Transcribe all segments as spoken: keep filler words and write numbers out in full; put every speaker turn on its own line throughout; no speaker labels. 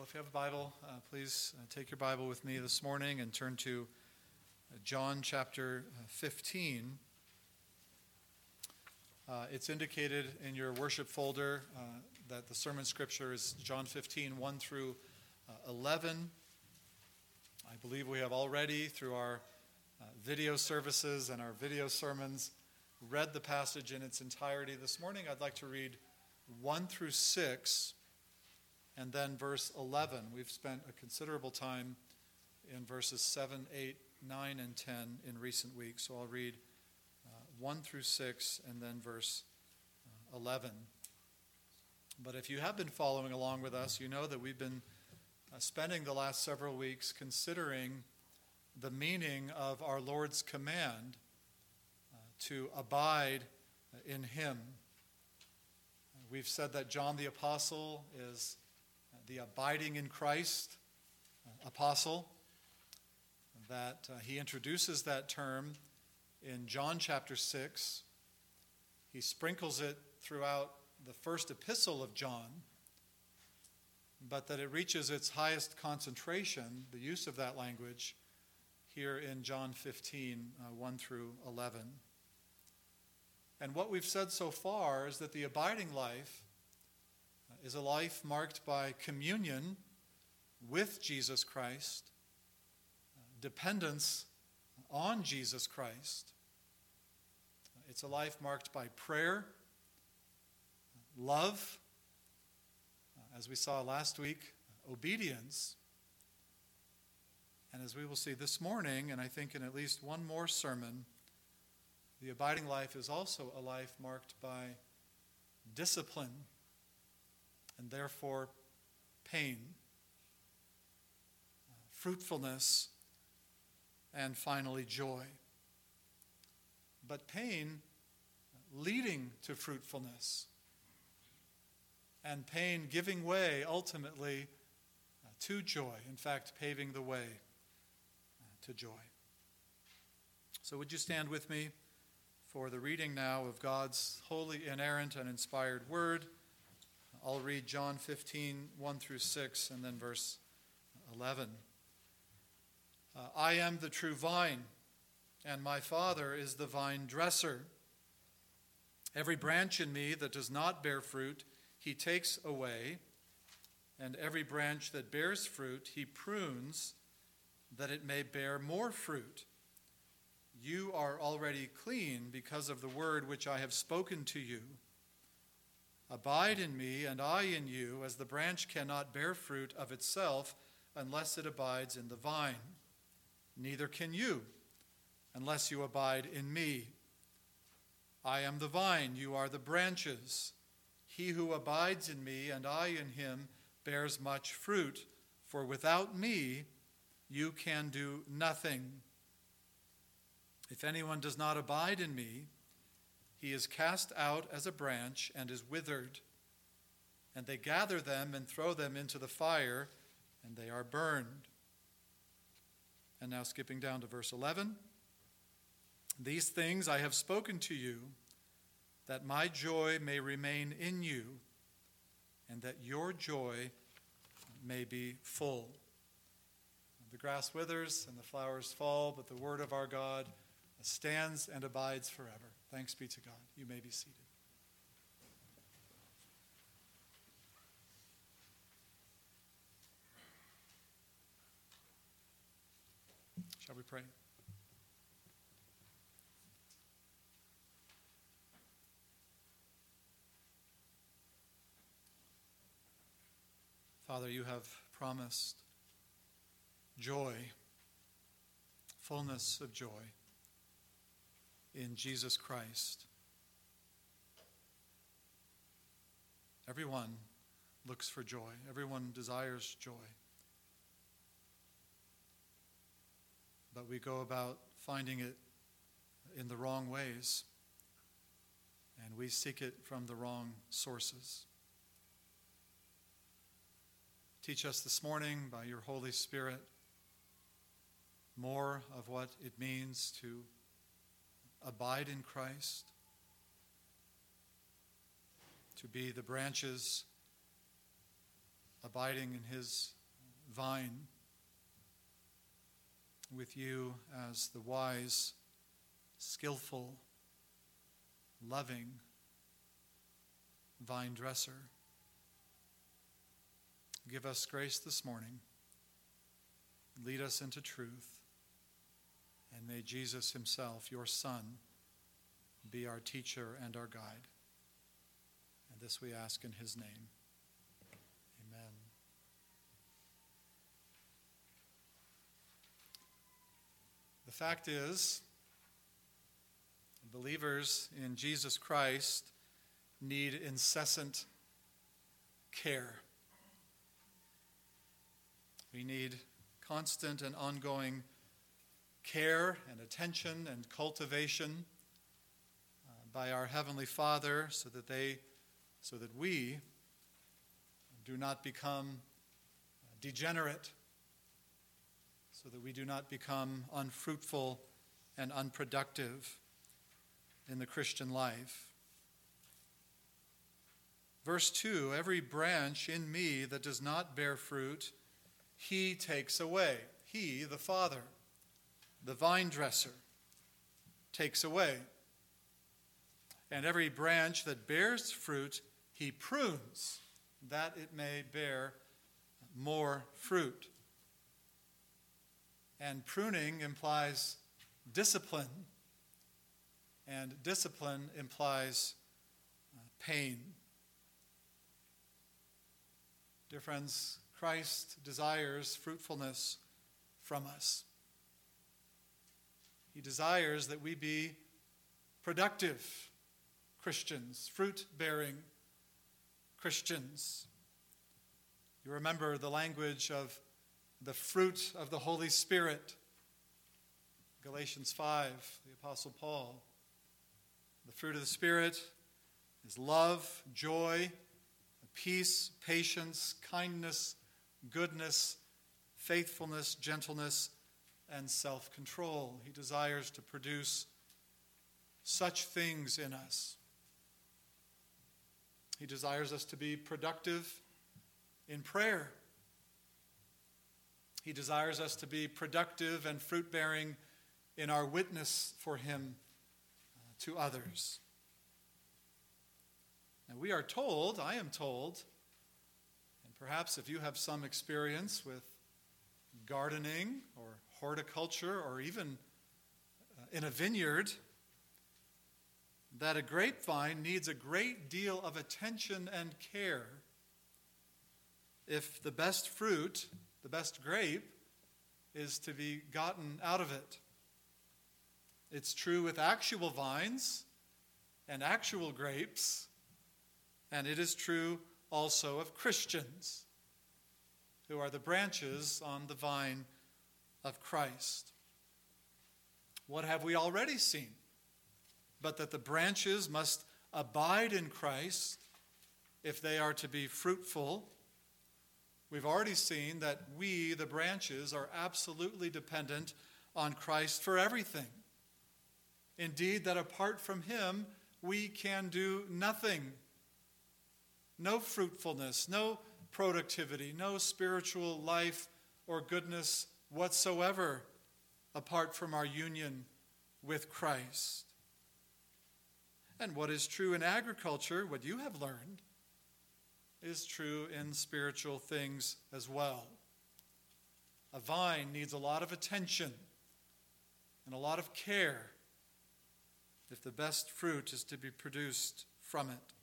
If you have a Bible, uh, please uh, take your Bible with me this morning and turn to uh, John chapter fifteen. Uh, it's indicated in your worship folder uh, that the sermon scripture is John fifteen, one through uh, eleven. I believe we have already, through our uh, video services and our video sermons, read the passage in its entirety. This morning I'd like to read one through six. And then verse eleven. We've spent a considerable time in verses seven, eight, nine, and ten in recent weeks. So I'll read uh, one through six and then verse uh, eleven. But if you have been following along with us, you know that we've been uh, spending the last several weeks considering the meaning of our Lord's command uh, to abide in Him. Uh, we've said that John the Apostle is the abiding in Christ uh, apostle, that uh, he introduces that term in John chapter six. He sprinkles it throughout the first epistle of John, but that it reaches its highest concentration, the use of that language, here in John fifteen, uh, one through eleven. And what we've said so far is that the abiding life is a life marked by communion with Jesus Christ, dependence on Jesus Christ. It's a life marked by prayer, love, as we saw last week, obedience, and as we will see this morning, and I think in at least one more sermon, the abiding life is also a life marked by discipline, and therefore pain, fruitfulness, and finally joy. But pain leading to fruitfulness, and pain giving way ultimately to joy, in fact, paving the way to joy. So would you stand with me for the reading now of God's holy, inerrant, and inspired word? I'll read John fifteen, one through six, and then verse eleven. Uh, I am the true vine, and my Father is the vine dresser. Every branch in me that does not bear fruit, he takes away, and every branch that bears fruit, he prunes, that it may bear more fruit. You are already clean because of the word which I have spoken to you. Abide in me, and I in you, as the branch cannot bear fruit of itself unless it abides in the vine. Neither can you, unless you abide in me. I am the vine, you are the branches. He who abides in me, and I in him, bears much fruit, for without me you can do nothing. If anyone does not abide in me, he is cast out as a branch and is withered, and they gather them and throw them into the fire, and they are burned. And now skipping down to verse eleven. These things I have spoken to you, that my joy may remain in you, and that your joy may be full. The grass withers and the flowers fall, but the word of our God stands and abides forever. Thanks be to God. You may be seated. Shall we pray? Father, you have promised joy, fullness of joy in Jesus Christ. Everyone looks for joy. Everyone desires joy. But we go about finding it in the wrong ways, and we seek it from the wrong sources. Teach us this morning by your Holy Spirit more of what it means to abide in Christ, to be the branches abiding in his vine, with you as the wise, skillful, loving vine dresser. Give us grace this morning. Lead us into truth. And may Jesus himself, your Son, be our teacher and our guide. And this we ask in his name. Amen. The fact is, believers in Jesus Christ need incessant care. We need constant and ongoing care and attention and cultivation uh, by our Heavenly Father, so that they, so that we do not become degenerate, so that we do not become unfruitful and unproductive in the Christian life. Verse two, every branch in me that does not bear fruit, he takes away. He, the Father, the vine dresser, takes away. And every branch that bears fruit, he prunes, that it may bear more fruit. And pruning implies discipline, and discipline implies pain. Dear friends, Christ desires fruitfulness from us. He desires that we be productive Christians, fruit-bearing Christians. You remember the language of the fruit of the Holy Spirit. Galatians five, the Apostle Paul. The fruit of the Spirit is love, joy, peace, patience, kindness, goodness, faithfulness, gentleness, and self-control. He desires to produce such things in us. He desires us to be productive in prayer. He desires us to be productive and fruit-bearing in our witness for him to others. And we are told, I am told, and perhaps if you have some experience with gardening or horticulture or even in a vineyard, that a grapevine needs a great deal of attention and care if the best fruit, the best grape, is to be gotten out of it. It's true with actual vines and actual grapes, and it is true also of Christians, who are the branches on the vine of Christ. What have we already seen? But that the branches must abide in Christ if they are to be fruitful. We've already seen that we, the branches, are absolutely dependent on Christ for everything. Indeed, that apart from him, we can do nothing. No fruitfulness, no productivity, no spiritual life or goodness whatsoever apart from our union with Christ. And what is true in agriculture, what you have learned, is true in spiritual things as well. A vine needs a lot of attention and a lot of care if the best fruit is to be produced from it.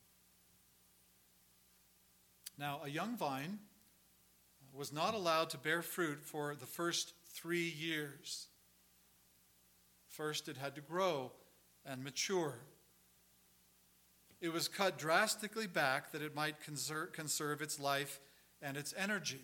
Now, a young vine was not allowed to bear fruit for the first three years. First, it had to grow and mature. It was cut drastically back that it might conserve, conserve its life and its energy.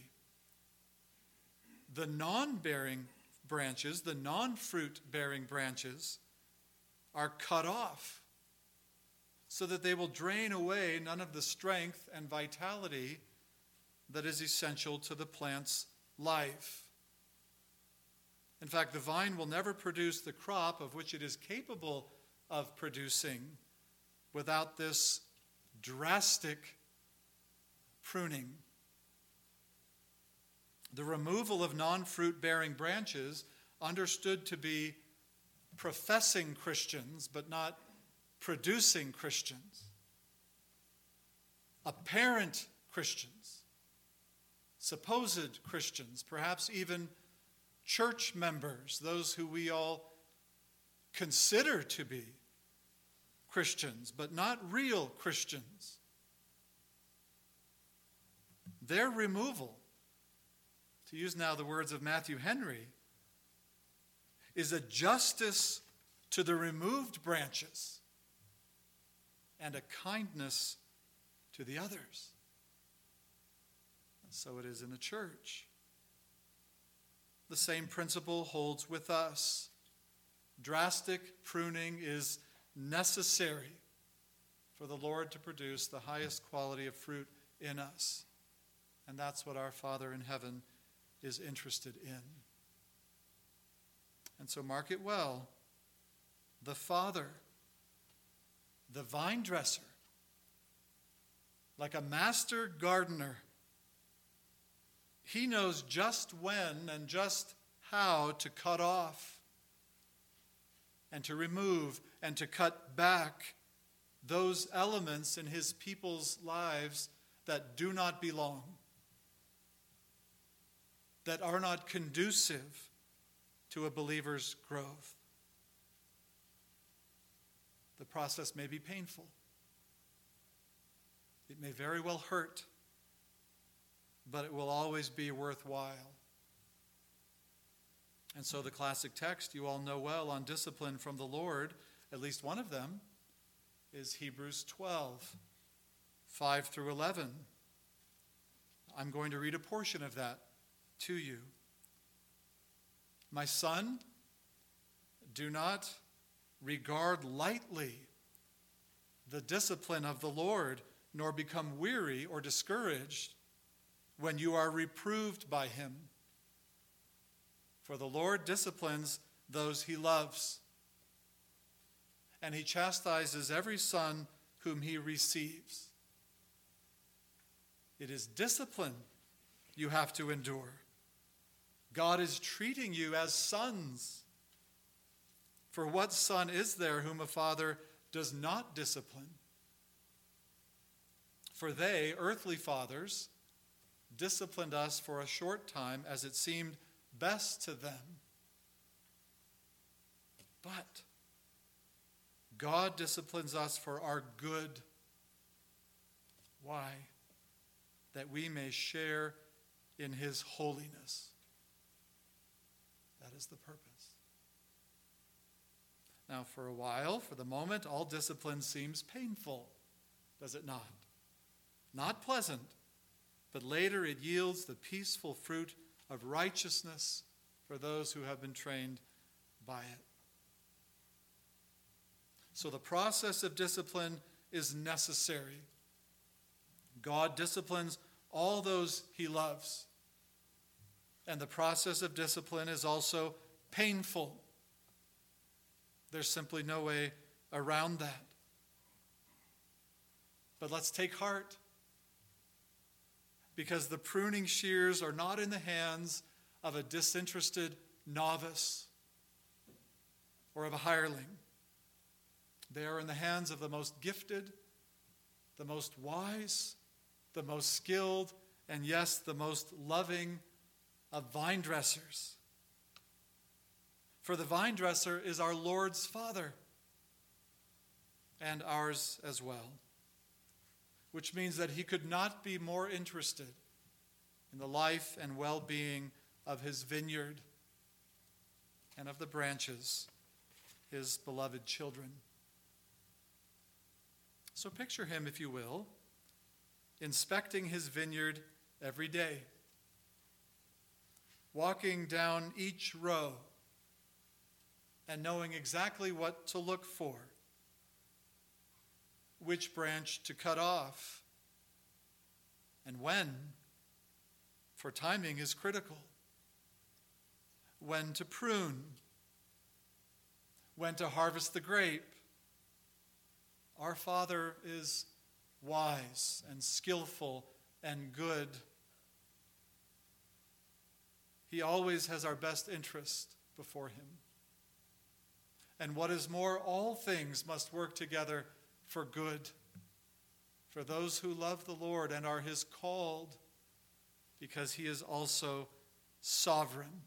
The non-bearing branches, the non-fruit-bearing branches, are cut off so that they will drain away none of the strength and vitality that is essential to the plant's life. In fact, the vine will never produce the crop of which it is capable of producing without this drastic pruning The removal of non-fruit-bearing branches, understood to be professing Christians, but not producing Christians. Apparent Christians, supposed Christians, perhaps even church members, those who we all consider to be Christians, but not real Christians. Their removal, to use now the words of Matthew Henry, is a justice to the removed branches and a kindness to the others. And so it is in the church. The same principle holds with us. Drastic pruning is necessary for the Lord to produce the highest quality of fruit in us. And that's what our Father in heaven is interested in. And so mark it well. The Father, the vine dresser, like a master gardener, he knows just when and just how to cut off and to remove and to cut back those elements in his people's lives that do not belong, that are not conducive to a believer's growth. The process may be painful. It may very well hurt, but it will always be worthwhile. And so the classic text you all know well on discipline from the Lord, at least one of them, is Hebrews twelve, five through eleven. I'm going to read a portion of that to you. My son, do not regard lightly the discipline of the Lord, nor become weary or discouraged when you are reproved by him. For the Lord disciplines those he loves, and he chastises every son whom he receives. It is discipline you have to endure. God is treating you as sons. For what son is there whom a father does not discipline? For they, earthly fathers, disciplined us for a short time as it seemed best to them. But God disciplines us for our good. Why? That we may share in his holiness. That is the purpose. Now, for a while, for the moment, all discipline seems painful, does it not? Not pleasant, but later it yields the peaceful fruit of righteousness for those who have been trained by it. So the process of discipline is necessary. God disciplines all those he loves. And the process of discipline is also painful. There's simply no way around that. But let's take heart, because the pruning shears are not in the hands of a disinterested novice or of a hireling. They are in the hands of the most gifted, the most wise, the most skilled, and yes, the most loving of vine dressers. For the vine dresser is our Lord's Father, and ours as well, which means that he could not be more interested in the life and well-being of his vineyard and of the branches, his beloved children. So picture him, if you will, inspecting his vineyard every day, walking down each row and knowing exactly what to look for, which branch to cut off, and when, for timing is critical, when to prune, when to harvest the grape. Our Father is wise and skillful and good. He always has our best interest before him. And what is more, all things must work together for good, for those who love the Lord and are his called, because he is also sovereign.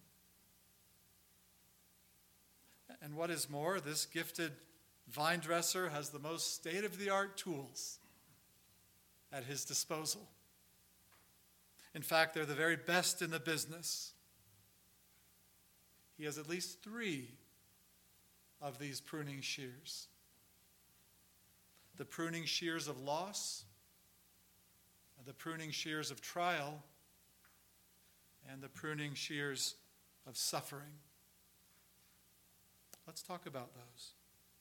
And what is more, this gifted vine dresser has the most state-of-the-art tools at his disposal. In fact, they're the very best in the business. He has at least three of these pruning shears. The pruning shears of loss, the pruning shears of trial, and the pruning shears of suffering. Let's talk about those.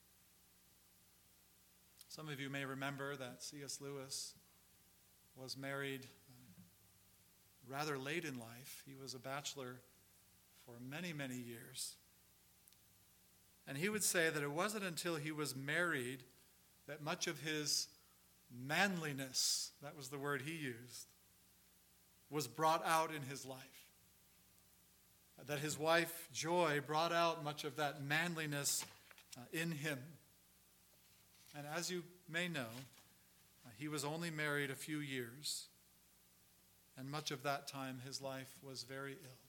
Some of you may remember that C S Lewis was married rather late in life. He was a bachelor for many, many years. And he would say that it wasn't until he was married that much of his manliness, that was the word he used, was brought out in his life. That his wife, Joy, brought out much of that manliness uh, in him. And as you may know, uh, he was only married a few years, and much of that time his life was very ill.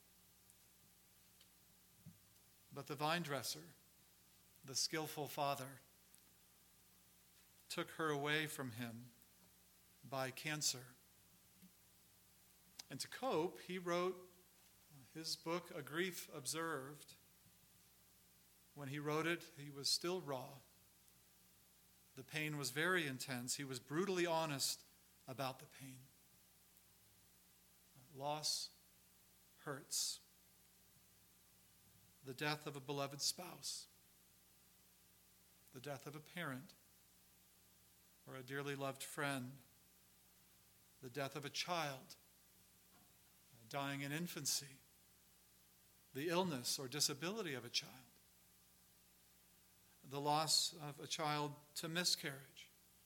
But the vine dresser, the skillful father, took her away from him by cancer. And to cope, he wrote his book, A Grief Observed. When he wrote it, he was still raw. The pain was very intense. He was brutally honest about the pain. Loss hurts. The death of a beloved spouse, the death of a parent or a dearly loved friend, the death of a child dying in infancy, the illness or disability of a child, the loss of a child to miscarriage.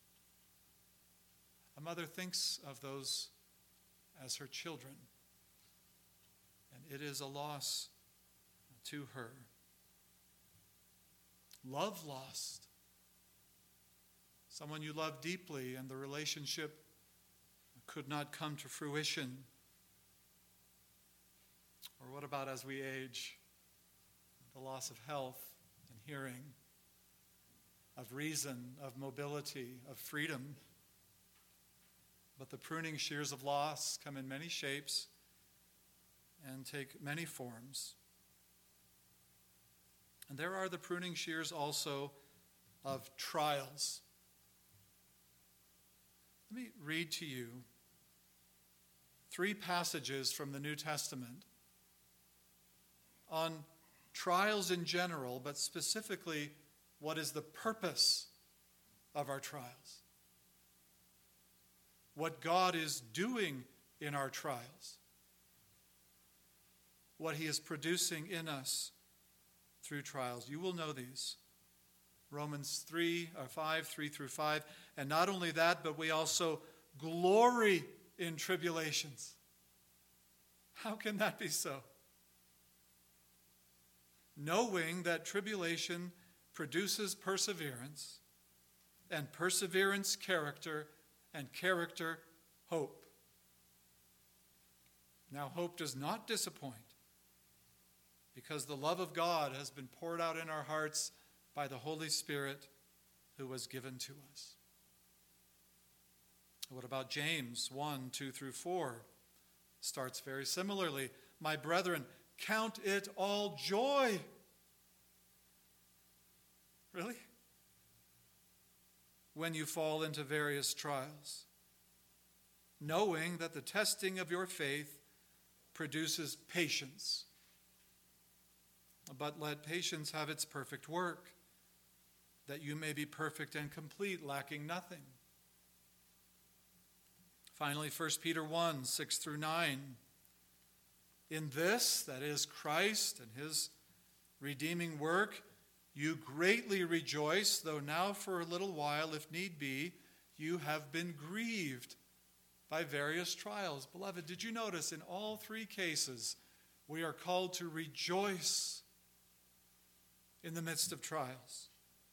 A mother thinks of those as her children, and it is a loss to her. Love lost. Someone you love deeply and the relationship could not come to fruition. Or what about as we age? The loss of health and hearing, of reason, of mobility, of freedom. But the pruning shears of loss come in many shapes and take many forms. And there are the pruning shears also of trials. Let me read to you three passages from the New Testament on trials in general, but specifically what is the purpose of our trials. What God is doing in our trials. What he is producing in us through trials. You will know these. Romans three, or five, three through five. And not only that, but we also glory in tribulations. How can that be so? Knowing that tribulation produces perseverance, and perseverance character, and character hope. Now hope does not disappoint, because the love of God has been poured out in our hearts by the Holy Spirit who was given to us. What about James one, two through four? Starts very similarly. My brethren, count it all joy. Really? When you fall into various trials, knowing that the testing of your faith produces patience. But let patience have its perfect work, that you may be perfect and complete, lacking nothing. Finally, First Peter one, six through nine. In this, that is Christ and his redeeming work, you greatly rejoice, though now for a little while, if need be, you have been grieved by various trials. Beloved, did you notice in all three cases, We are called to rejoice in the midst of trials.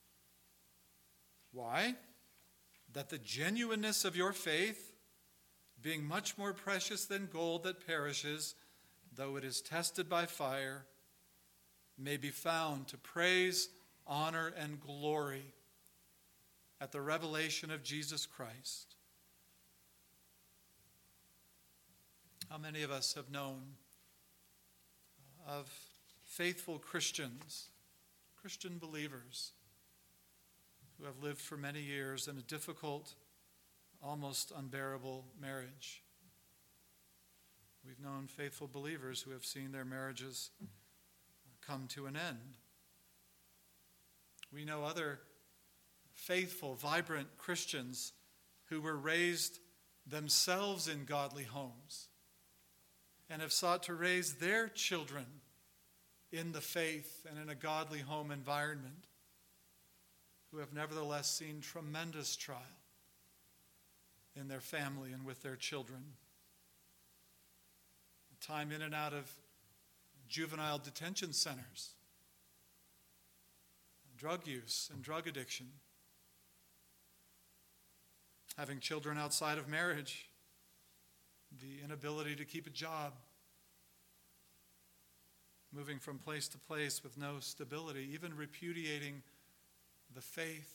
Why? That the genuineness of your faith, being much more precious than gold that perishes, though it is tested by fire, may be found to praise, honor, and glory at the revelation of Jesus Christ. How many of us have known of faithful Christians, Christian believers, who have lived for many years in a difficult, almost unbearable marriage? We've known faithful believers who have seen their marriages come to an end. We know other faithful, vibrant Christians who were raised themselves in godly homes and have sought to raise their children in the faith and in a godly home environment, who have nevertheless seen tremendous trial in their family and with their children. Time in and out of juvenile detention centers, drug use and drug addiction, having children outside of marriage, the inability to keep a job, moving from place to place with no stability, even repudiating the faith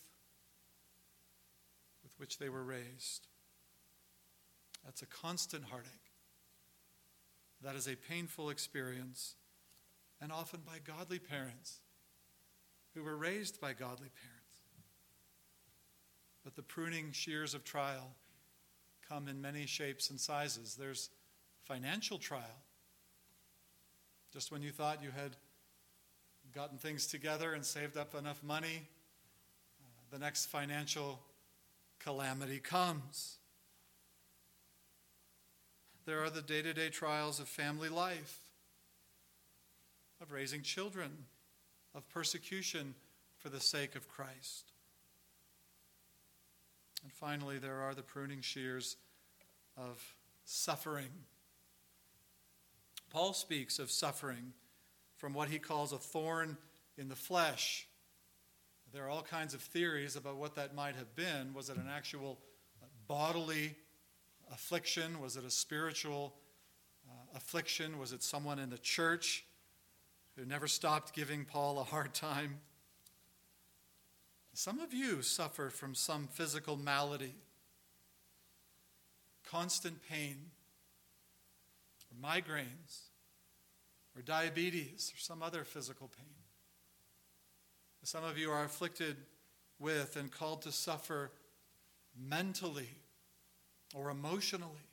with which they were raised. That's a constant heartache. That is a painful experience, and often by godly parents who were raised by godly parents. But the pruning shears of trial come in many shapes and sizes. There's financial trial. Just when you thought you had gotten things together and saved up enough money, uh, the next financial calamity comes. There are the day-to-day trials of family life, of raising children, of persecution for the sake of Christ. And finally, there are the pruning shears of suffering. Paul speaks of suffering from what he calls a thorn in the flesh. There are all kinds of theories about what that might have been. Was it an actual bodily affliction? Was it a spiritual uh, affliction? Was it someone in the church who never stopped giving Paul a hard time? Some of you suffer from some physical malady, constant pain, or migraines, or diabetes, or some other physical pain. Some of you are afflicted with and called to suffer mentally or emotionally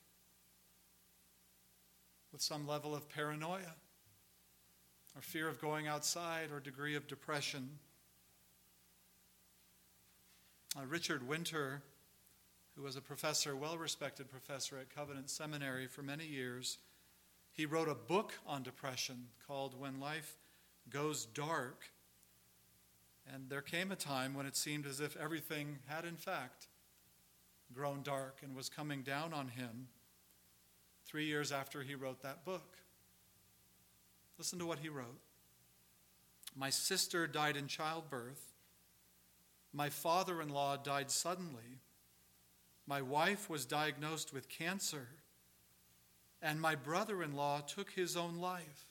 with some level of paranoia or fear of going outside or degree of depression. Uh, Richard Winter, who was a professor, well-respected professor at Covenant Seminary for many years, he wrote a book on depression called When Life Goes Dark. And there came a time when it seemed as if everything had in fact grown dark and was coming down on him three years after he wrote that book. Listen to what he wrote. My sister died in childbirth. My father-in-law died suddenly. My wife was diagnosed with cancer. And my brother-in-law took his own life.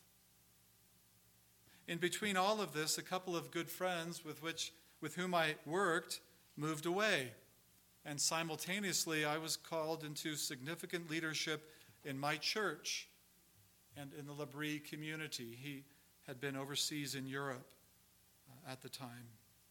In between all of this, a couple of good friends with which with whom I worked moved away. And simultaneously, I was called into significant leadership in my church and in the L'Abri community. He had been overseas in Europe uh, at the time.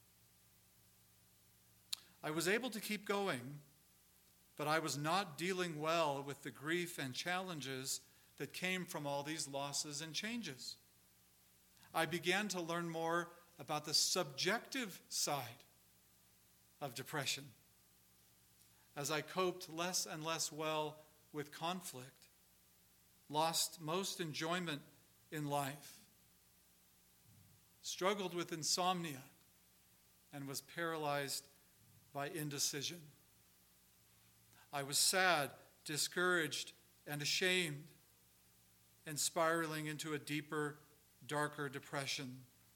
I was able to keep going, but I was not dealing well with the grief and challenges that came from all these losses and changes. I began to learn more about the subjective side of depression as I coped less and less well with conflict, lost most enjoyment in life, struggled with insomnia, and was paralyzed by indecision. I was sad, discouraged, and ashamed. and spiraling into a deeper, darker depression.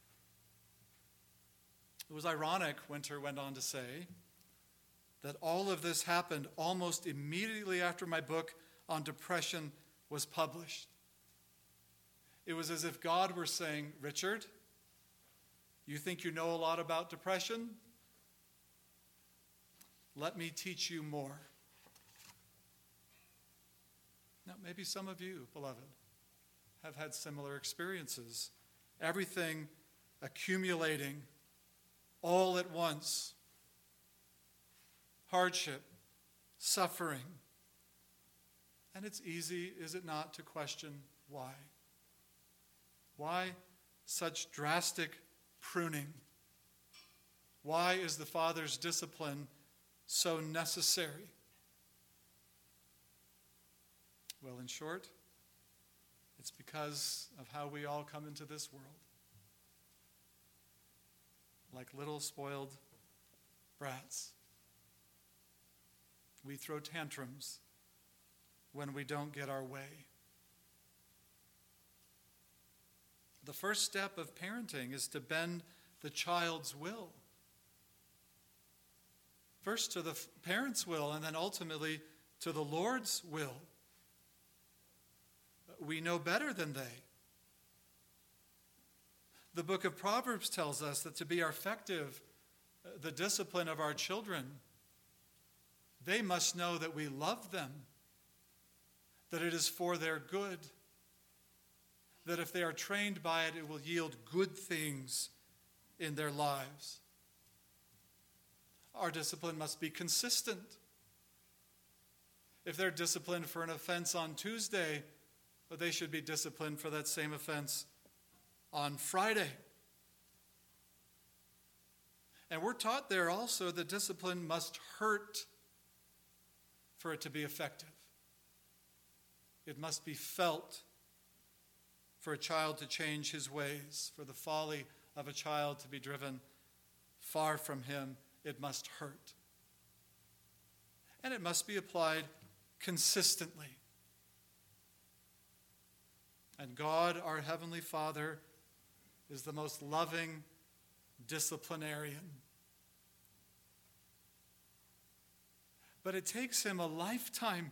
It was ironic, Winter went on to say, that all of this happened almost immediately after my book on depression was published. It was as if God were saying, Richard, you think you know a lot about depression? Let me teach you more. Now, maybe some of you, beloved, have had similar experiences. Everything accumulating all at once. Hardship, suffering. And it's easy, is it not, to question why? Why such drastic pruning? Why is the Father's discipline so necessary? Well, in short, it's because of how we all come into this world. Like little spoiled brats. We throw tantrums when we don't get our way. The first step of parenting is to bend the child's will. First to the parent's will, and then ultimately to the Lord's will. We know better than they. The book of Proverbs tells us that to be effective, the discipline of our children, they must know that we love them, that it is for their good, that if they are trained by it, it will yield good things in their lives. Our discipline must be consistent. If they're disciplined for an offense on Tuesday, they should be disciplined for that same offense on Friday. And we're taught there also that discipline must hurt for it to be effective. It must be felt for a child to change his ways, for the folly of a child to be driven far from him. It must hurt. And it must be applied consistently. And God, our Heavenly Father, is the most loving disciplinarian. But it takes him a lifetime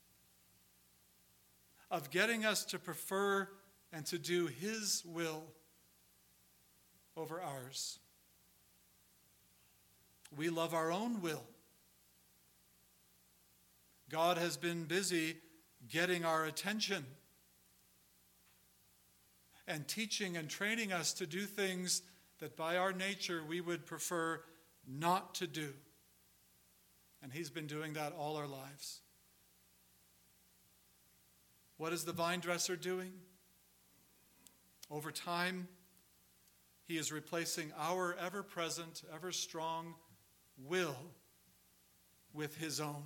of getting us to prefer and to do his will over ours. We love our own will. God has been busy getting our attention and teaching and training us to do things that by our nature we would prefer not to do. And he's been doing that all our lives. What is the vine dresser doing? Over time, he is replacing our ever-present, ever-strong will with his own.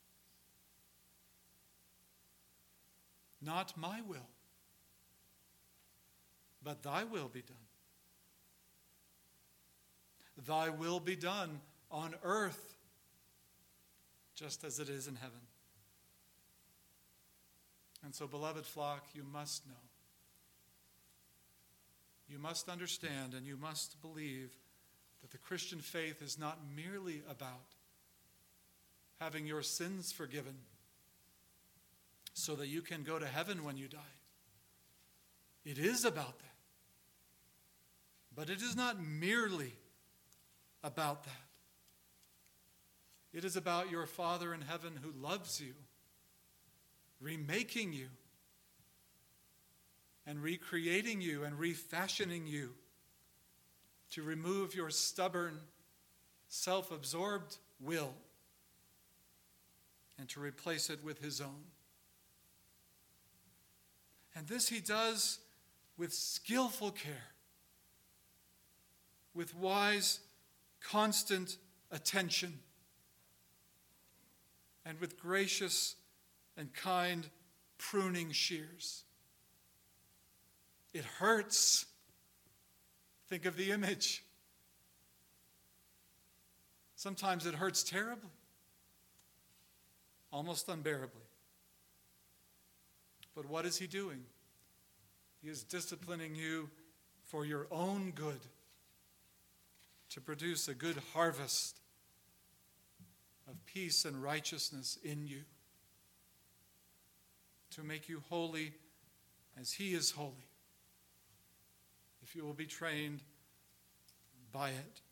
Not my will, but thy will be done. Thy will be done on earth, just as it is in heaven. And so, beloved flock, you must know. You must understand and you must believe that the Christian faith is not merely about having your sins forgiven so that you can go to heaven when you die. It is about that. But it is not merely about that. It is about your Father in heaven who loves you, remaking you, and recreating you and refashioning you to remove your stubborn, self-absorbed will and to replace it with his own. And this he does with skillful care, with wise, constant attention, and with gracious and kind pruning shears. It hurts. Think of the image. Sometimes it hurts terribly, almost unbearably. But what is he doing? He is disciplining you for your own good, to produce a good harvest of peace and righteousness in you, to make you holy as he is holy, if you will be trained by it.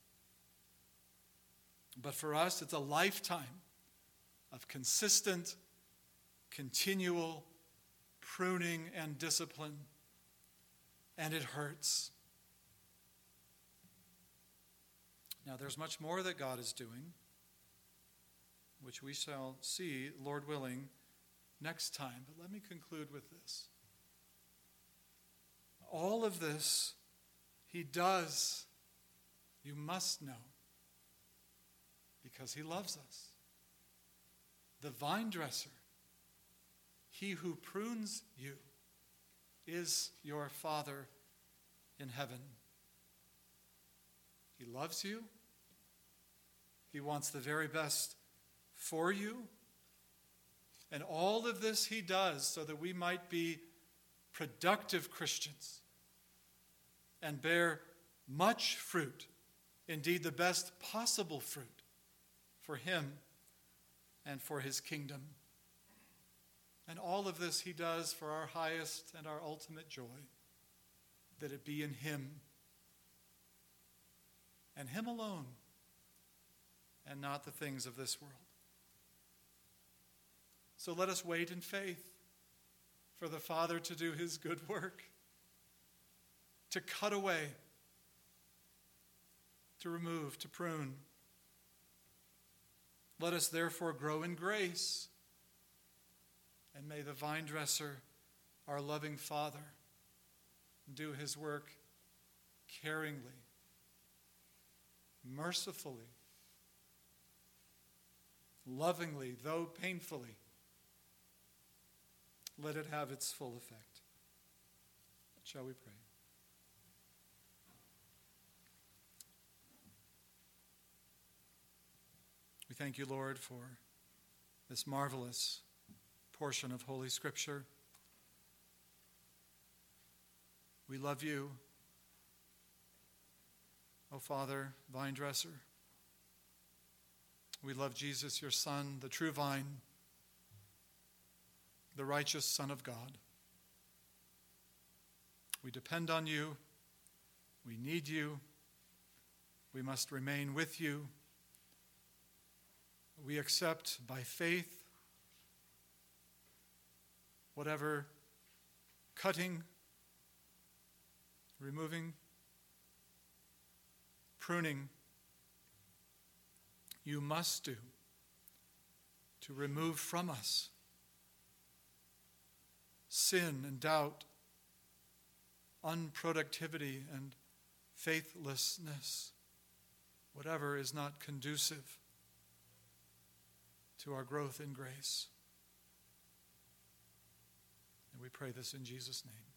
But for us, it's a lifetime of consistent, continual pruning and discipline, and it hurts. Now, there's much more that God is doing, which we shall see, Lord willing, next time. But let me conclude with this. All of this he does, you must know, because he loves us. The vine dresser, he who prunes you, is your Father in heaven. He loves you. He wants the very best for you. And all of this he does so that we might be productive Christians and bear much fruit, indeed the best possible fruit for him and for his kingdom. And all of this he does for our highest and our ultimate joy, that it be in him and him alone, and not the things of this world. So let us wait in faith for the Father to do his good work, to cut away, to remove, to prune. Let us therefore grow in grace, and may the vine dresser, our loving Father, do his work caringly, mercifully, lovingly, though painfully. Let it have its full effect. Shall we pray? We thank you, Lord, for this marvelous portion of Holy Scripture. We love you, O Father, vine dresser. We love Jesus, your Son, the true vine, the righteous Son of God. We depend on you. We need you. We must remain with you. We accept by faith whatever cutting, removing, pruning you must do to remove from us sin and doubt, unproductivity and faithlessness, whatever is not conducive to our growth in grace. And we pray this in Jesus' name.